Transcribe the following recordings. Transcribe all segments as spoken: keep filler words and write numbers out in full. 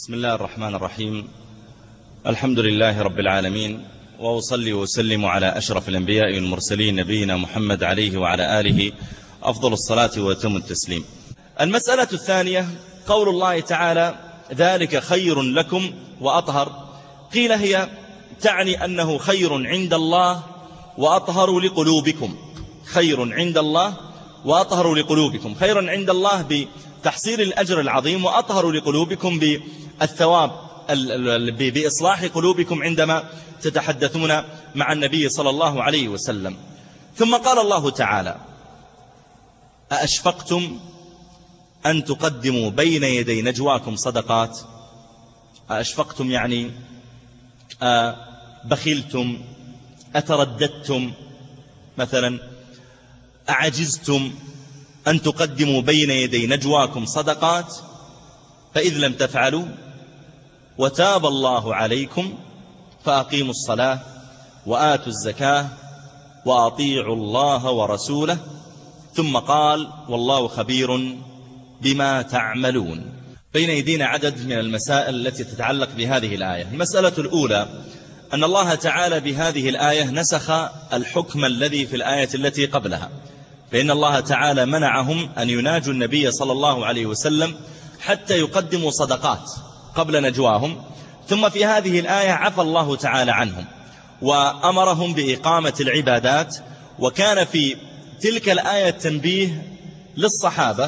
بسم الله الرحمن الرحيم. الحمد لله رب العالمين، وأصلي وسلم على أشرف الأنبياء والمرسلين نبينا محمد عليه وعلى آله أفضل الصلاة وأتم التسليم. المسألة الثانية قول الله تعالى ذلك خير لكم وأطهر. قيل هي تعني أنه خير عند الله وأطهر لقلوبكم، خير عند الله وأطهر لقلوبكم، خير عند الله بتحصيل الأجر العظيم، وأطهر لقلوبكم بالثواب بإصلاح قلوبكم عندما تتحدثون مع النبي صلى الله عليه وسلم. ثم قال الله تعالى أأشفقتم أن تقدموا بين يدي نجواكم صدقات. أأشفقتم يعني بخلتم، أترددتم، مثلا أعجزتم أن تقدموا بين يدي نجواكم صدقات، فإذ لم تفعلوا وتاب الله عليكم فأقيموا الصلاة وآتوا الزكاة وأطيعوا الله ورسوله. ثم قال والله خبير بما تعملون. بين يدينا عدد من المسائل التي تتعلق بهذه الآية. المسألة الأولى أن الله تعالى بهذه الآية نسخ الحكم الذي في الآية التي قبلها، فإن الله تعالى منعهم أن يناجوا النبي صلى الله عليه وسلم حتى يقدموا صدقات قبل نجواهم، ثم في هذه الآية عفى الله تعالى عنهم وأمرهم بإقامة العبادات. وكان في تلك الآية تنبيه للصحابة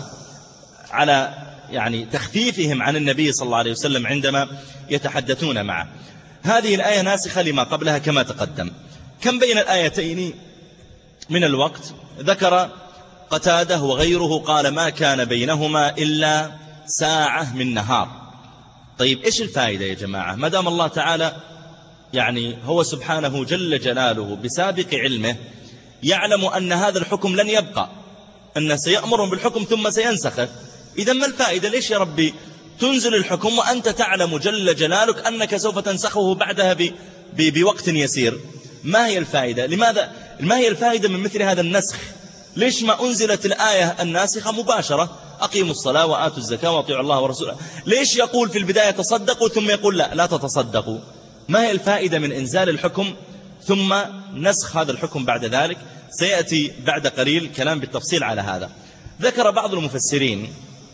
على يعني تخفيفهم عن النبي صلى الله عليه وسلم عندما يتحدثون معه. هذه الآية ناسخة لما قبلها كما تقدم. كم بين الآيتين من الوقت؟ ذكر قتادة وغيره قال ما كان بينهما إلا ساعة من نهار. طيب إيش الفائدة يا جماعة؟ ما دام الله تعالى يعني هو سبحانه جل جلاله بسابق علمه يعلم أن هذا الحكم لن يبقى، أن سيأمرهم بالحكم ثم سينسخه، إذا ما الفائدة؟ ليش يا ربي تنزل الحكم وأنت تعلم جل جلالك أنك سوف تنسخه بعدها ب... ب... بوقت يسير؟ ما هي الفائدة؟ لماذا؟ ما هي الفائدة من مثل هذا النسخ؟ ليش ما أنزلت الآية الناسخة مباشرة أقيموا الصلاة وآتوا الزكاة وأطيعوا الله ورسوله؟ ليش يقول في البداية تصدقوا ثم يقول لا لا تتصدقوا؟ ما هي الفائدة من إنزال الحكم ثم نسخ هذا الحكم بعد ذلك؟ سيأتي بعد قليل كلام بالتفصيل على هذا. ذكر بعض المفسرين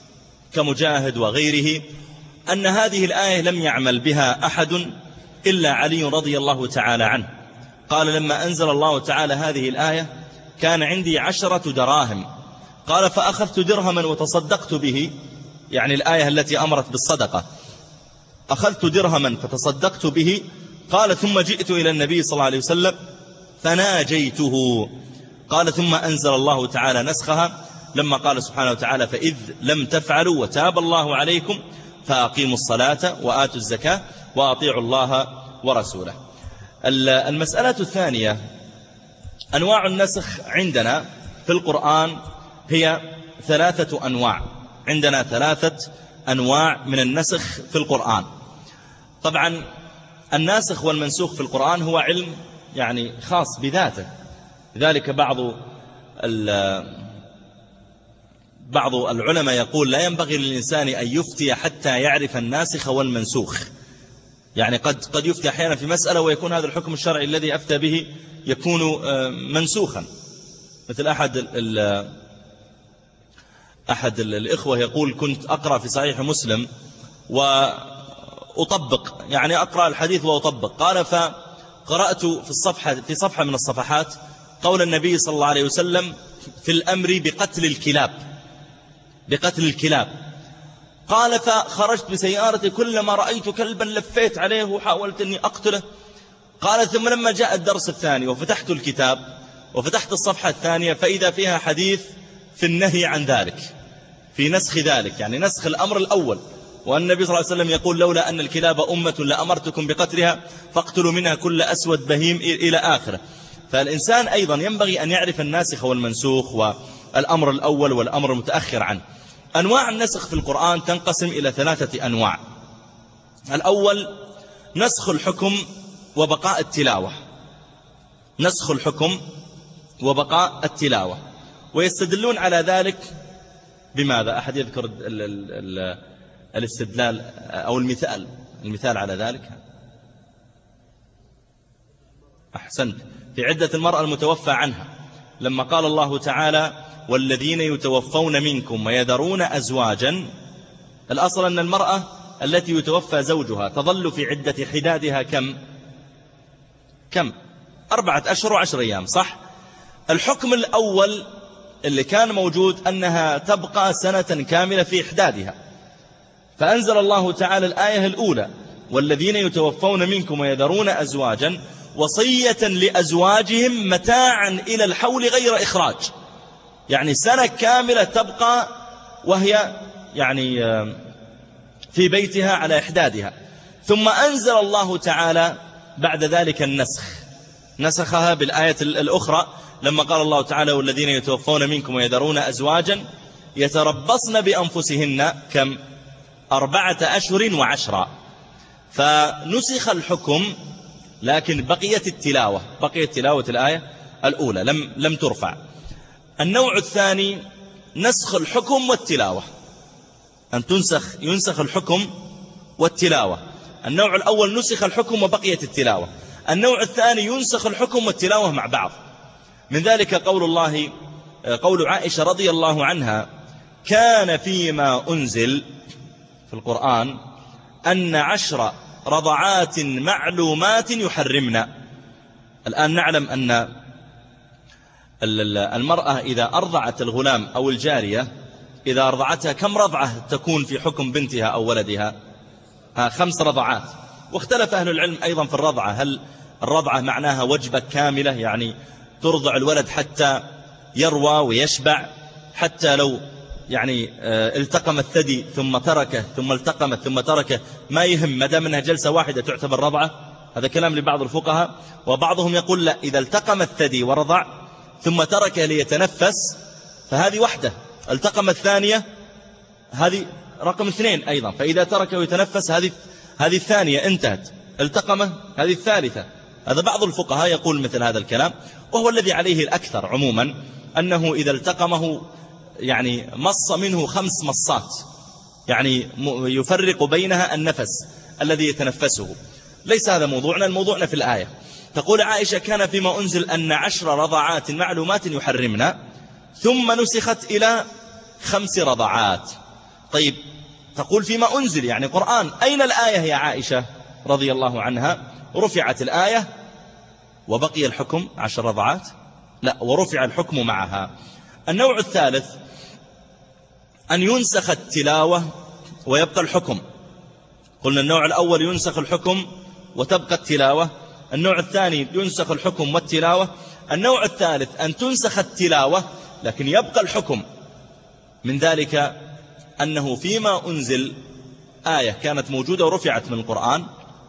كمجاهد وغيره أن هذه الآية لم يعمل بها أحد إلا علي رضي الله تعالى عنه. قال لما أنزل الله تعالى هذه الآية كان عندي عشرة دراهم، قال فأخذت درهما وتصدقت به، يعني الآية التي أمرت بالصدقة، أخذت درهما فتصدقت به. قال ثم جئت إلى النبي صلى الله عليه وسلم فناجيته. قال ثم أنزل الله تعالى نسخها لما قال سبحانه وتعالى فإذ لم تفعلوا وتاب الله عليكم فأقيموا الصلاة وآتوا الزكاة وأطيعوا الله ورسوله. المسألة الثانية أنواع النسخ عندنا في القرآن هي ثلاثة أنواع. عندنا ثلاثة أنواع من النسخ في القرآن. طبعا الناسخ والمنسوخ في القرآن هو علم يعني خاص بذاته، لذلك بعض بعض العلماء يقول لا ينبغي للإنسان أن يفتي حتى يعرف الناسخ والمنسوخ. يعني قد قد يفتي أحيانا في مسألة ويكون هذا الحكم الشرعي الذي أفتى به يكون منسوخا. مثل أحد ال أحد الإخوة يقول كنت أقرأ في صحيح مسلم وأطبق، يعني أقرأ الحديث وأطبق. قال فقرأت في الصفحة في صفحة من الصفحات قول النبي صلى الله عليه وسلم في الأمر بقتل الكلاب، بقتل الكلاب. قال فخرجت بسيارتي كلما رأيت كلبا لفيت عليه وحاولت أني أقتله. قال ثم لما جاء الدرس الثاني وفتحت الكتاب وفتحت الصفحة الثانية فإذا فيها حديث في النهي عن ذلك، في نسخ ذلك، يعني نسخ الأمر الأول، وأن النبي صلى الله عليه وسلم يقول لولا أن الكلاب أمة لأمرتكم بقتلها فاقتلوا منها كل أسود بهيم إلى آخره. فالإنسان أيضا ينبغي أن يعرف الناسخ والمنسوخ والأمر الأول والأمر المتأخر عنه. أنواع النسخ في القرآن تنقسم إلى ثلاثة أنواع. الأول نسخ الحكم وبقاء التلاوة، نسخ الحكم وبقاء التلاوة. ويستدلون على ذلك بماذا؟ أحد يذكر الاستدلال أو المثال المثال على ذلك؟ أحسنت. في عدة المرأة المتوفى عنها لما قال الله تعالى والذين يتوفون منكم ويذرون أزواجا، الأصل أن المرأة التي يتوفى زوجها تظل في عدة حدادها كم كم أربعة أشهر وعشر أيام، صح؟ الحكم الأول اللي كان موجود أنها تبقى سنة كاملة في إحدادها، فأنزل الله تعالى الآية الأولى والذين يتوفون منكم ويذرون أزواجا وصية لأزواجهم متاعا إلى الحول غير إخراج، يعني سنة كاملة تبقى وهي يعني في بيتها على إحدادها. ثم أنزل الله تعالى بعد ذلك النسخ، نسخها بالآية الأخرى لما قال الله تعالى والذين يتوفون منكم ويذرون أزواجا يتربصن بأنفسهن كم أربعة أشهر وعشرة، فنسخ الحكم لكن بقيت التلاوة، بقيت تلاوة الآية الأولى لم لم ترفع. النوع الثاني نسخ الحكم والتلاوة، أن تنسخ ينسخ الحكم والتلاوة. النوع الأول نسخ الحكم وبقيت التلاوة، النوع الثاني ينسخ الحكم والتلاوة مع بعض. من ذلك قول الله قول عائشة رضي الله عنها كان فيما أنزل في القرآن أن عشر رضعات معلومات يحرمنا. الآن نعلم أن المرأة إذا أرضعت الغلام أو الجارية إذا أرضعتها كم رضعة تكون في حكم بنتها أو ولدها؟ خمس رضعات. واختلف أهل العلم أيضا في الرضعة، هل الرضعة معناها وجبة كاملة يعني ترضع الولد حتى يروى ويشبع، حتى لو يعني التقم الثدي ثم تركه ثم التقم ثم تركه ما يهم ما دام انها جلسة واحدة تعتبر رضعة؟ هذا كلام لبعض الفقهاء. وبعضهم يقول لا، إذا التقم الثدي ورضع ثم تركه ليتنفس فهذه وحده، التقم الثانية هذه رقم اثنين أيضا، فإذا تركه ويتنفس هذه هذه الثانية انتهت، التقمه هذه الثالثة. هذا بعض الفقهاء يقول مثل هذا الكلام، وهو الذي عليه الأكثر عموما أنه إذا التقمه يعني مص منه خمس مصات، يعني يفرق بينها النفس الذي يتنفسه. ليس هذا موضوعنا، الموضوعنا في الآية. تقول عائشة كان فيما أنزل أن عشر رضعات معلومات يحرمنا، ثم نسخت إلى خمس رضعات. طيب تقول فيما أنزل يعني قرآن، أين الآية يا عائشة رضي الله عنها؟ رفعت الآية وبقي الحكم عشر رضعات؟ لا، ورفع الحكم معها. النوع الثالث أن ينسخ التلاوة ويبقى الحكم. قلنا النوع الأول ينسخ الحكم وتبقى التلاوة، النوع الثاني ينسخ الحكم والتلاوة، النوع الثالث أن تنسخ التلاوة لكن يبقى الحكم. من ذلك أنه فيما أنزل آية كانت موجودة ورفعت من القرآن،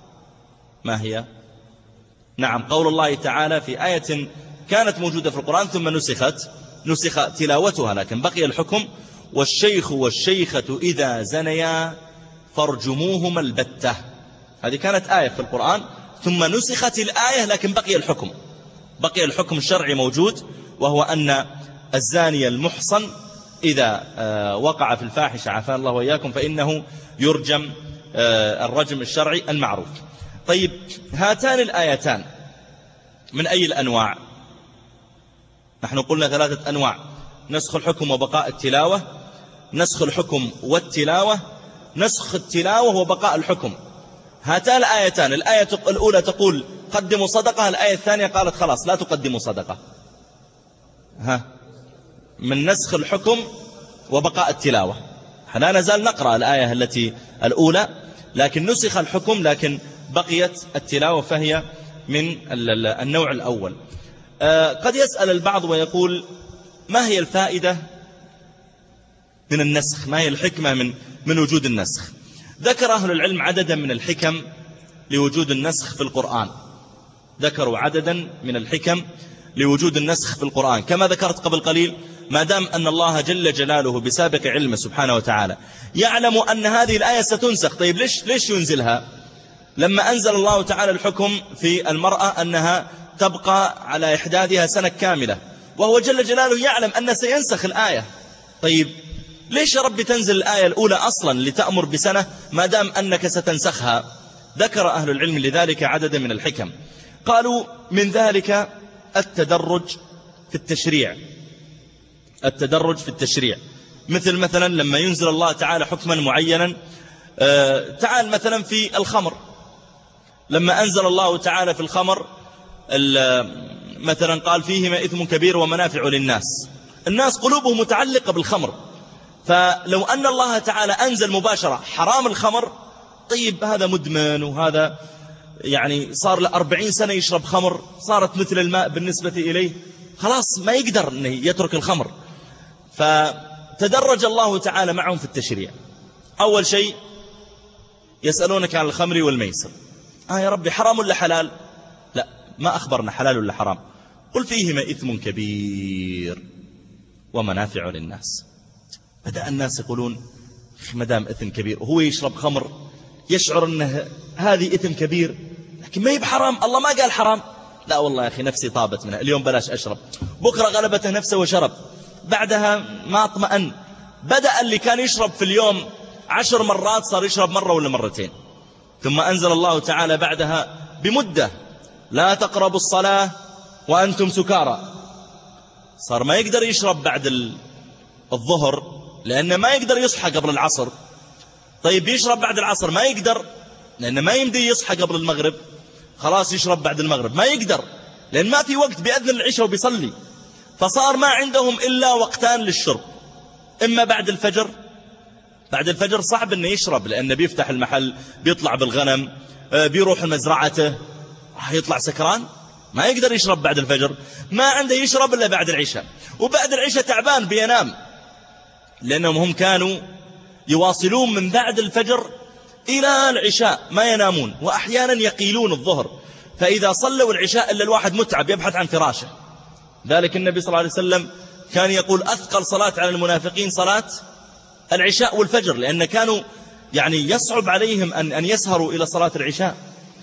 ما هي؟ نعم، قول الله تعالى في آية كانت موجودة في القرآن ثم نسخت نسخ تلاوتها لكن بقي الحكم، والشيخ والشيخة إذا زنيا فارجموهما البتة. هذه كانت آية في القرآن ثم نسخت الآية لكن بقي الحكم، بقي الحكم الشرعي موجود، وهو أن الزاني المحصن إذا وقع في الفاحشة عافانا الله وإياكم فإنه يرجم الرجم الشرعي المعروف. طيب هاتان الآيتان من أي الأنواع؟ نحن قلنا ثلاثة أنواع: نسخ الحكم وبقاء التلاوة، نسخ الحكم والتلاوة، نسخ التلاوة وبقاء الحكم. هاتان الآيتان، الآية الأولى تقول قدموا صدقة، الآية الثانية قالت خلاص لا تقدموا صدقة. ها من نسخ الحكم وبقاء التلاوة، لا نزال نقرأ الآية التي الأولى لكن نسخ الحكم لكن بقيت التلاوة، فهي من النوع الأول. قد يسأل البعض ويقول ما هي الفائدة من النسخ؟ ما هي الحكمة من من وجود النسخ؟ ذكر أهل العلم عددا من الحكم لوجود النسخ في القرآن، ذكروا عددا من الحكم لوجود النسخ في القرآن. كما ذكرت قبل قليل، ما دام أن الله جل جلاله بسابق علمه سبحانه وتعالى يعلم أن هذه الآية ستنسخ، طيب ليش ليش ينزلها؟ لما أنزل الله تعالى الحكم في المرأة أنها تبقى على إحدادها سنة كاملة، وهو جل جلاله يعلم أن سينسخ الآية، طيب ليش يا رب تنزل الآية الأولى أصلا لتأمر بسنة ما دام أنك ستنسخها؟ ذكر أهل العلم لذلك عددا من الحكم. قالوا من ذلك التدرج في التشريع، التدرج في التشريع، مثل مثلا لما ينزل الله تعالى حكما معينا. آه تعال مثلا في الخمر، لما أنزل الله تعالى في الخمر مثلا قال فيهما إثم كبير ومنافع للناس، الناس قلوبهم متعلقة بالخمر، فلو أن الله تعالى أنزل مباشرة حرام الخمر، طيب هذا مدمن وهذا يعني صار له أربعين سنة يشرب خمر، صارت مثل الماء بالنسبة إليه، خلاص ما يقدر أن يترك الخمر. فتدرج الله تعالى معهم في التشريع. أول شيء يسألونك عن الخمر والميسر، آه يا ربي حرام ولا حلال؟ لا، ما أخبرنا حلال ولا حرام، قل فيهما إثم كبير ومنافع للناس. بدأ الناس يقولون مدام إثم كبير وهو يشرب خمر يشعر أنه هذه إثم كبير لكن ما هي بحرام، الله ما قال حرام، لا والله يا أخي نفسي طابت منها، اليوم بلاش أشرب، بكرة غلبته نفسه وشرب، بعدها ما اطمأن، بدأ اللي كان يشرب في اليوم عشر مرات صار يشرب مرة ولا مرتين. ثم أنزل الله تعالى بعدها بمدة لا تقربوا الصلاة وأنتم سكارى، صار ما يقدر يشرب بعد الظهر لأنه ما يقدر يصحى قبل العصر. طيب يشرب بعد العصر ما يقدر لأنه ما يمدي يصحى قبل المغرب، خلاص يشرب بعد المغرب ما يقدر لأن ما في وقت بأذن العشاء وبيصلي، فصار ما عندهم إلا وقتان للشرب، إما بعد الفجر، بعد الفجر صعب أنه يشرب لأنه بيفتح المحل بيطلع بالغنم بيروح مزرعته يطلع سكران، ما يقدر يشرب بعد الفجر، ما عنده يشرب إلا بعد العشاء، وبعد العشاء تعبان بينام، لأنهم هم كانوا يواصلون من بعد الفجر إلى العشاء ما ينامون، وأحيانا يقيلون الظهر، فإذا صلوا العشاء إلا الواحد متعب يبحث عن فراشه. ذلك النبي صلى الله عليه وسلم كان يقول أثقل صلاة على المنافقين صلاة العشاء والفجر، لأن كانوا يعني يصعب عليهم أن, أن يسهروا إلى صلاة العشاء،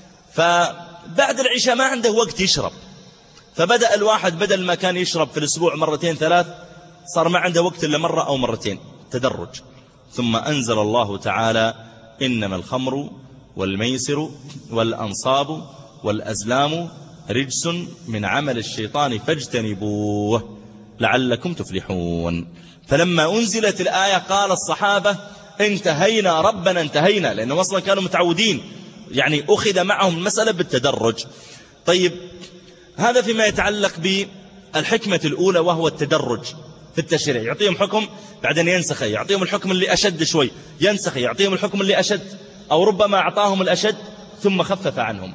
فبعد العشاء ما عنده وقت يشرب، فبدأ الواحد بدل ما كان يشرب في الأسبوع مرتين ثلاث صار ما عنده وقت إلا مرة أو مرتين، تدرج. ثم أنزل الله تعالى إنما الخمر والميسر والأنصاب والأزلام رجس من عمل الشيطان فاجتنبوه لعلكم تفلحون. فلما أنزلت الآية قال الصحابة انتهينا ربنا انتهينا، لأنهم أصلا كانوا متعودين، يعني أخذ معهم المسألة بالتدرج. طيب هذا فيما يتعلق بالحكمة الأولى وهو التدرج في التشريع، يعطيهم حكم بعدين ينسخ، يعطيهم الحكم اللي أشد شوي ينسخ، يعطيهم الحكم اللي أشد، أو ربما أعطاهم الأشد ثم خفف عنهم.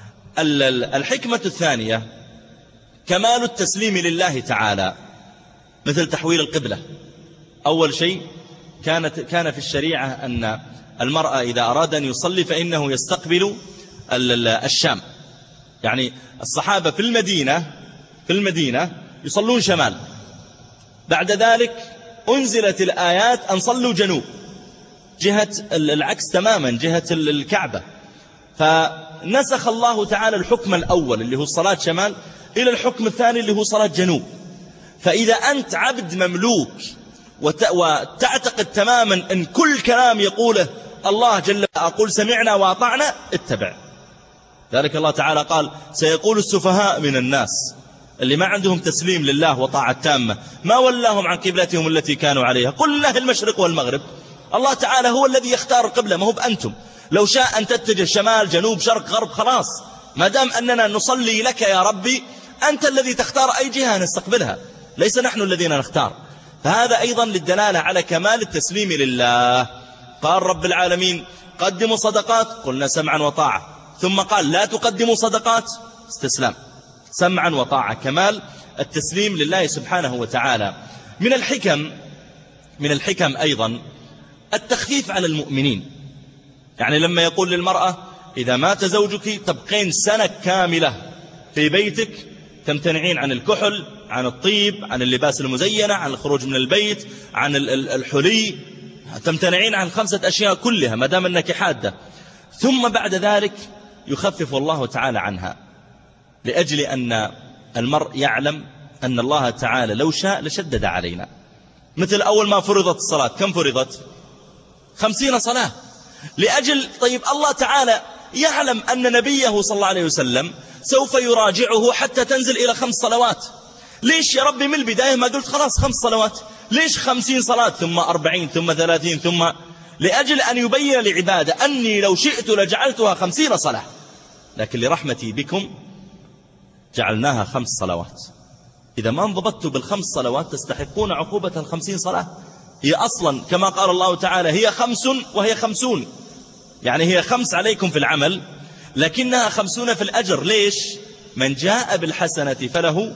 الحكمة الثانية كمال التسليم لله تعالى، مثل تحويل القبلة. أول شيء كانت كان في الشريعة أن المرأة إذا أراد أن يصلي فإنه يستقبل الشام، يعني الصحابة في المدينة في المدينة يصلون شمال، بعد ذلك أنزلت الآيات أن صلوا جنوب، جهة العكس تماما، جهة الكعبة، فنسخ الله تعالى الحكم الأول اللي هو صلاة شمال إلى الحكم الثاني اللي هو صلاة جنوب. فإذا أنت عبد مملوك وتعتقد تماما أن كل كلام يقوله الله جل أقول سمعنا وأطعنا اتبع، ذلك الله تعالى قال سيقول السفهاء من الناس اللي ما عندهم تسليم لله وطاعة تامة ما ولاهم عن قبلتهم التي كانوا عليها، قل الله المشرق والمغرب، الله تعالى هو الذي يختار القبلة ما هو بأنتم، لو شاء أن تتجه شمال جنوب شرق غرب خلاص، ما دام أننا نصلي لك يا ربي أنت الذي تختار أي جهة نستقبلها، ليس نحن الذين نختار. فهذا أيضا للدلالة على كمال التسليم لله. قال رب العالمين قدموا صدقات قلنا سمعا وطاعة، ثم قال لا تقدموا صدقات استسلام، سمعا وطاعة، كمال التسليم لله سبحانه وتعالى. من الحكم من الحكم أيضا التخفيف على المؤمنين، يعني لما يقول للمرأة إذا مات زوجك تبقين سنة كاملة في بيتك تمتنعين عن الكحل، عن الطيب، عن اللباس المزينة، عن الخروج من البيت، عن الحلي، تمتنعين عن خمسة أشياء كلها ما دام أنك حادة، ثم بعد ذلك يخفف الله تعالى عنها، لأجل أن المرء يعلم أن الله تعالى لو شاء لشدد علينا، مثل أول ما فرضت الصلاة كم فرضت؟ خمسين صلاة. لأجل طيب الله تعالى يعلم أن نبيه صلى الله عليه وسلم سوف يراجعه حتى تنزل إلى خمس صلوات. ليش يا ربي من البداية ما قلت خلاص خمس صلوات؟ ليش خمسين صلاة ثم أربعين ثم ثلاثين ثم؟ لأجل أن يبين لعباده أني لو شئت لجعلتها خمسين صلاة، لكن لرحمتي بكم جعلناها خمس صلوات. إذا ما انضبطتوا بالخمس صلوات تستحقون عقوبة الخمسين صلاة. هي أصلا كما قال الله تعالى هي خمس وهي خمسون، يعني هي خمس عليكم في العمل لكنها خمسون في الأجر. ليش؟ من جاء بالحسنة فله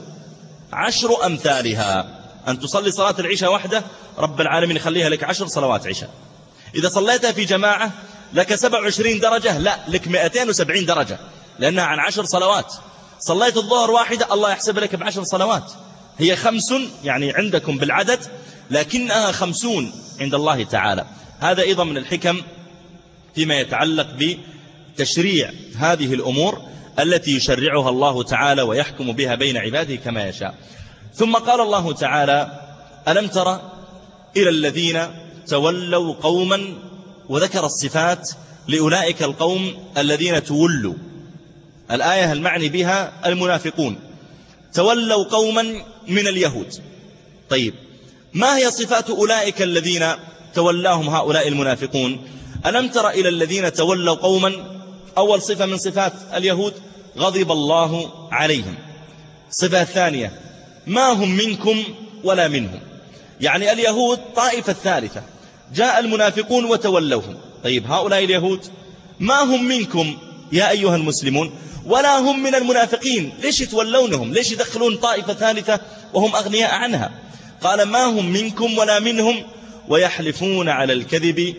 عشر أمثالها. أن تصلي صلاة العشاء وحده رب العالمين يخليها لك عشر صلوات عشاء. إذا صليتها في جماعة لك سبع وعشرين درجة، لا لك مئتين وسبعين درجة لأنها عن عشر صلوات. صليت الظهر واحدة الله يحسب لك بعشر صلوات. هي خمس يعني عندكم بالعدد لكنها خمسون عند الله تعالى. هذا أيضا من الحكم فيما يتعلق بتشريع هذه الأمور التي يشرعها الله تعالى ويحكم بها بين عباده كما يشاء. ثم قال الله تعالى ألم تر إلى الذين تولوا قوما، وذكر الصفات لأولئك القوم الذين تولوا. الآية المعني بها المنافقون، تولوا قوما من اليهود. طيب ما هي صفات أولئك الذين تولاهم هؤلاء المنافقون؟ ألم تر إلى الذين تولوا قوما، أول صفة من صفات اليهود غضب الله عليهم. الصفة الثانية ما هم منكم ولا منهم، يعني اليهود طائفة الثالثة، جاء المنافقون وتولوهم. طيب هؤلاء اليهود ما هم منكم يا أيها المسلمون ولا هم من المنافقين، ليش يتولونهم؟ ليش يدخلون طائفة ثالثة وهم أغنياء عنها؟ قال ما هم منكم ولا منهم ويحلفون على الكذب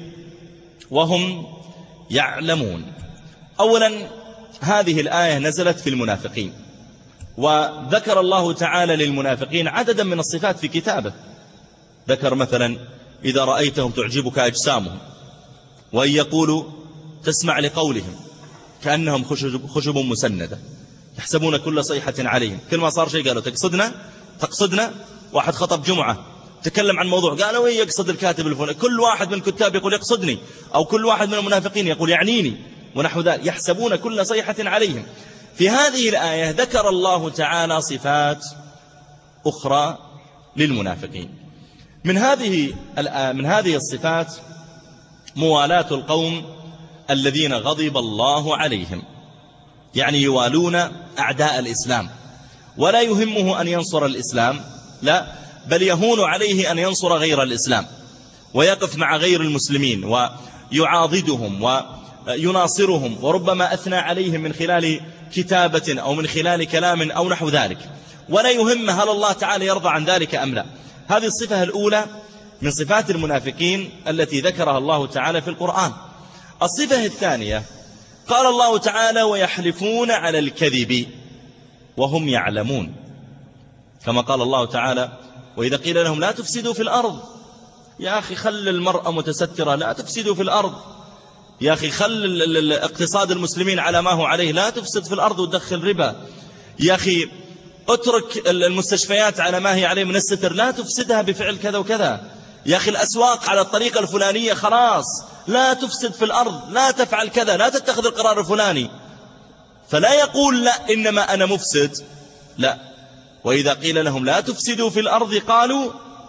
وهم يعلمون. أولا هذه الآية نزلت في المنافقين، وذكر الله تعالى للمنافقين عددا من الصفات في كتابه. ذكر مثلا إذا رأيتهم تعجبك أجسامهم، وإن يقولوا تسمع لقولهم كأنهم خشب, خشب مسندة يحسبون كل صيحة عليهم. كل ما صار شيء قالوا تقصدنا تقصدنا. واحد خطب جمعة تكلم عن موضوع قالوا إيه يقصد الكاتب الفلاني. كل واحد من الكتاب يقول يقصدني، أو كل واحد من المنافقين يقول يعنيني ونحو ذلك. يحسبون كل صيحة عليهم. في هذه الآية ذكر الله تعالى صفات أخرى للمنافقين. من هذه من هذه الصفات موالاة القوم الذين غضب الله عليهم، يعني يوالون أعداء الإسلام، ولا يهمه أن ينصر الإسلام، لا بل يهون عليه أن ينصر غير الإسلام ويقف مع غير المسلمين ويعاضدهم ويناصرهم، وربما أثنى عليهم من خلال كتابة أو من خلال كلام أو نحو ذلك، ولا يهم هل الله تعالى يرضى عن ذلك أم لا. هذه الصفة الأولى من صفات المنافقين التي ذكرها الله تعالى في القرآن. الصفة الثانية قال الله تعالى ويحلفون على الكذب وهم يعلمون، كما قال الله تعالى وإذا قيل لهم لا تفسدوا في الأرض، يا أخي خل المرأة متسترة، لا تفسدوا في الأرض. يا أخي خل اقتصاد المسلمين على ما هو عليه، لا تفسد في الأرض وتدخل ربا. يا أخي اترك المستشفيات على ما هي عليه من الستر، لا تفسدها بفعل كذا وكذا. يا أخي الأسواق على الطريقة الفلانية خلاص، لا تفسد في الأرض، لا تفعل كذا، لا تتخذ القرار الفلاني. فلا يقول لا إنما أنا مفسد، لا. وإذا قيل لهم لا تفسدوا في الأرض قالوا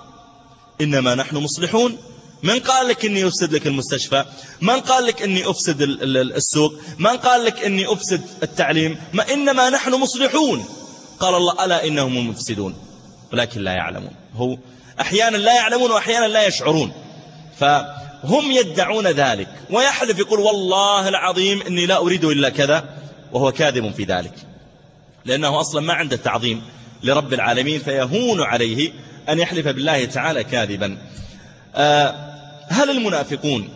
إنما نحن مصلحون. من قال لك إني أفسد لك المستشفى؟ من قال لك إني أفسد السوق؟ من قال لك إني أفسد التعليم؟ ما إنما نحن مصلحون. قال الله ألا إنهم مفسدون ولكن لا يعلمون. هو أحيانا لا يعلمون وأحيانا لا يشعرون، فهم يدعون ذلك، ويحلف يقول والله العظيم إني لا أريد إلا كذا، وهو كاذب في ذلك، لأنه أصلا ما عنده تعظيم لرب العالمين، فيهون عليه أن يحلف بالله تعالى كاذبا. هل المنافقون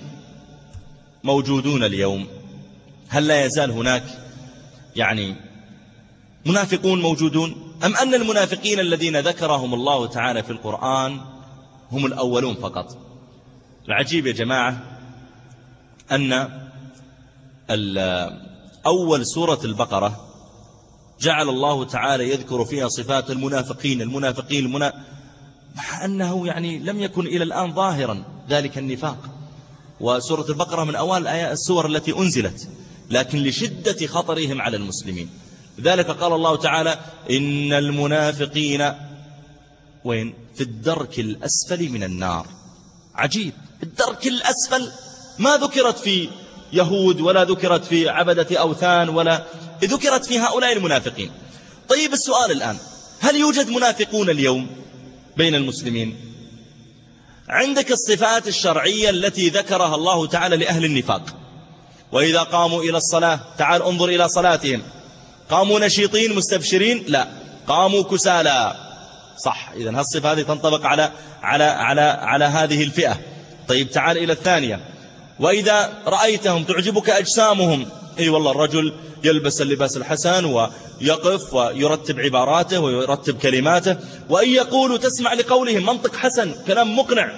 موجودون اليوم؟ هل لا يزال هناك يعني منافقون موجودون، أم أن المنافقين الذين ذكرهم الله تعالى في القرآن هم الأولون فقط؟ العجيب يا جماعة أن أول سورة البقرة جعل الله تعالى يذكر فيها صفات المنافقين المنافقين المنا... مع أنه يعني لم يكن إلى الآن ظاهرا ذلك النفاق، وسورة البقرة من أوائل السور التي أنزلت، لكن لشدة خطرهم على المسلمين. لذلك قال الله تعالى إن المنافقين وين؟ في الدرك الأسفل من النار. عجيب، الدرك الأسفل ما ذكرت في يهود ولا ذكرت في عبدة أوثان ولا ذكرت في هؤلاء المنافقين. طيب السؤال الآن، هل يوجد منافقون اليوم بين المسلمين؟ عندك الصفات الشرعية التي ذكرها الله تعالى لأهل النفاق، وإذا قاموا إلى الصلاة، تعال انظر إلى صلاتهم، قاموا نشيطين مستبشرين؟ لا، قاموا كسالى. صح، إذن هالصفة هذه تنطبق على على على على هذه الفئة. طيب تعال إلى الثانية، وإذا رأيتهم تعجبك أجسامهم، أي والله الرجل يلبس اللباس الحسن ويقف ويرتب عباراته ويرتب كلماته، وإن يقولوا تسمع لقولهم، منطق حسن، كلام مقنع،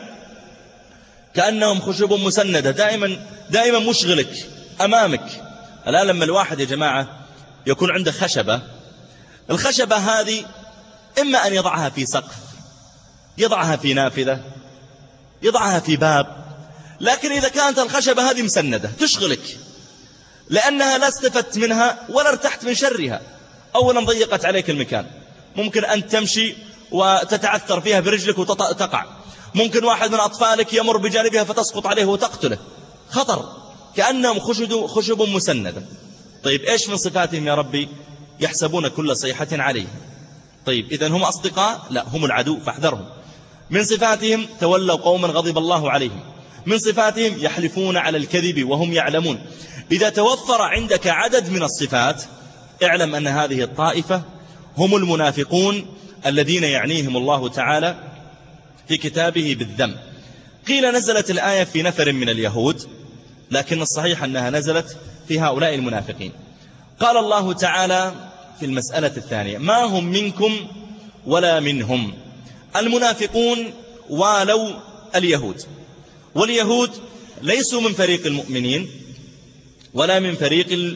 كأنهم خشب مسندة، دائما دائما مشغلك أمامك. الآن لما الواحد يا جماعة يكون عنده خشبة، الخشبة هذه إما أن يضعها في سقف، يضعها في نافذة، يضعها في باب، لكن إذا كانت الخشبة هذه مسندة تشغلك، لأنها لا استفدت منها ولا ارتحت من شرها. أولا ضيقت عليك المكان، ممكن أن تمشي وتتعثر فيها برجلك وتقع، ممكن واحد من أطفالك يمر بجانبها فتسقط عليه وتقتله، خطر، كأنهم خشب, خشب مسندة. طيب إيش من صفاتهم يا ربي؟ يحسبون كل صيحة عليه. طيب إذن هم أصدقاء؟ لا، هم العدو فاحذرهم. من صفاتهم تولوا قوما غضب الله عليهم. من صفاتهم يحلفون على الكذب وهم يعلمون. إذا توفر عندك عدد من الصفات اعلم أن هذه الطائفة هم المنافقون الذين يعنيهم الله تعالى في كتابه بالذم. قيل نزلت الآية في نفر من اليهود، لكن الصحيح أنها نزلت في هؤلاء المنافقين. قال الله تعالى في المسألة الثانية ما هم منكم ولا منهم. المنافقون والوا اليهود، واليهود ليسوا من فريق المؤمنين ولا من فريق ال...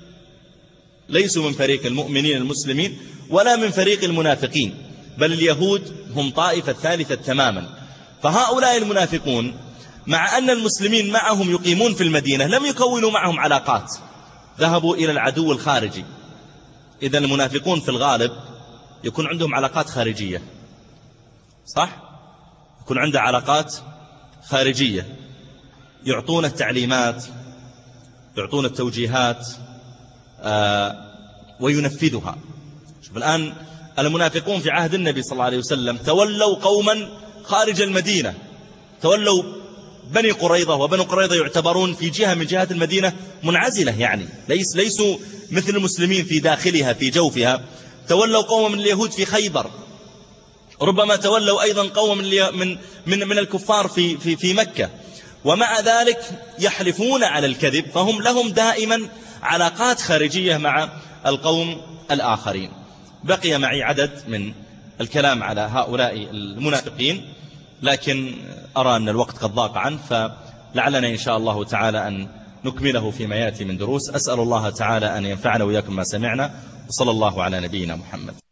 ليسوا من فريق المؤمنين المسلمين ولا من فريق المنافقين، بل اليهود هم طائفة ثالثة تماما. فهؤلاء المنافقون مع أن المسلمين معهم يقيمون في المدينة لم يكونوا معهم علاقات، ذهبوا إلى العدو الخارجي. إذن المنافقون في الغالب يكون عندهم علاقات خارجية، صح؟ يكون عنده علاقات خارجية، يعطون التعليمات، يعطون التوجيهات آه وينفذها. شوف الآن المنافقون في عهد النبي صلى الله عليه وسلم تولوا قوما خارج المدينة، تولوا بني قريظة، وبني قريظة يعتبرون في جهة من جهات المدينة منعزلة، يعني ليس ليسوا مثل المسلمين في داخلها في جوفها. تولوا قوما من اليهود في خيبر، ربما تولوا أيضا قوما من من من الكفار في في في مكة، ومع ذلك يحلفون على الكذب، فهم لهم دائما علاقات خارجية مع القوم الآخرين. بقي معي عدد من الكلام على هؤلاء المنافقين، لكن أرى أن الوقت قد ضاق عنه، فلعلنا إن شاء الله تعالى أن نكمله فيما يأتي من دروس. أسأل الله تعالى أن ينفعنا وإياكم ما سمعنا، وصلى الله على نبينا محمد.